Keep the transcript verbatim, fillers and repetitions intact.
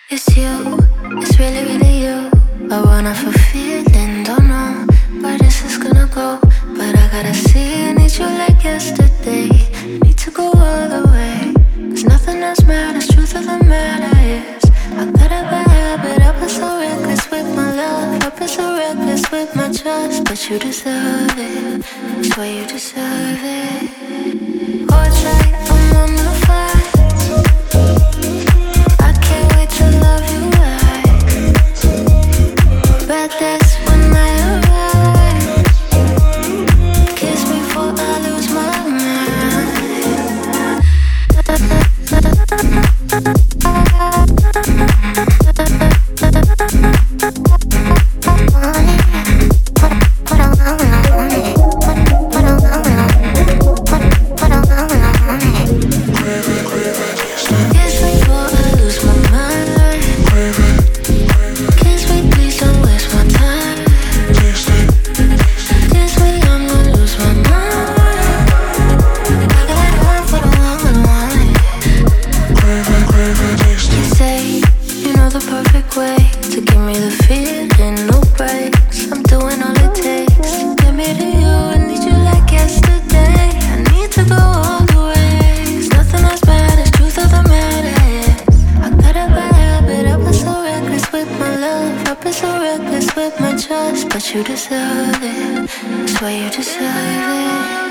It's you, it's really, really you. I wanna fulfill and don't know where this is gonna go. But I gotta see, I need you like yesterday. Need to go all the way, cause nothing else matters, truth of the matter is I got a bad habit, I've been so reckless with my love, I've been so reckless with my trust. But you deserve it, swear you deserve it. Hold tight, I'm on the fire. But that's when I arrive. Kiss me before I lose my but you deserve it, swear you deserve it.